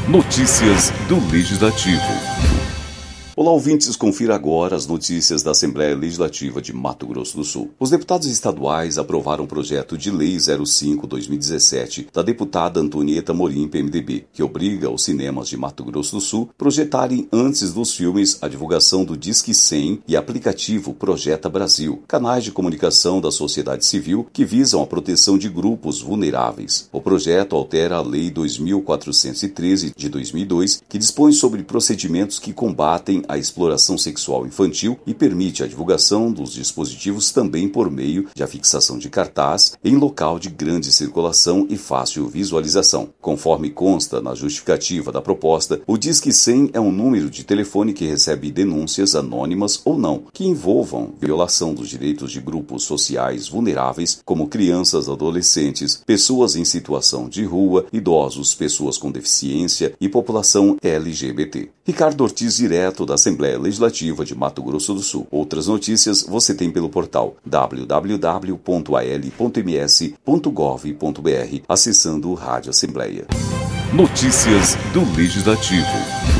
Notícias do Legislativo. Olá, ouvintes, confira agora as notícias da Assembleia Legislativa de Mato Grosso do Sul. Os deputados estaduais aprovaram o projeto de lei 05/2017 da deputada Antonieta Morim, PMDB, que obriga os cinemas de Mato Grosso do Sul projetarem antes dos filmes a divulgação do Disque 100 e aplicativo Projeta Brasil, canais de comunicação da sociedade civil que visam a proteção de grupos vulneráveis. O projeto altera a Lei 2413 de 2002, que dispõe sobre procedimentos que combatem a exploração sexual infantil e permite a divulgação dos dispositivos também por meio de afixação de cartaz em local de grande circulação e fácil visualização. Conforme consta na justificativa da proposta, o Disque 100 é um número de telefone que recebe denúncias anônimas ou não, que envolvam violação dos direitos de grupos sociais vulneráveis, como crianças, adolescentes, pessoas em situação de rua, idosos, pessoas com deficiência e população LGBT. Ricardo Ortiz, direto da Assembleia Legislativa de Mato Grosso do Sul. Outras notícias você tem pelo portal www.al.ms.gov.br, acessando o Rádio Assembleia. Notícias do Legislativo.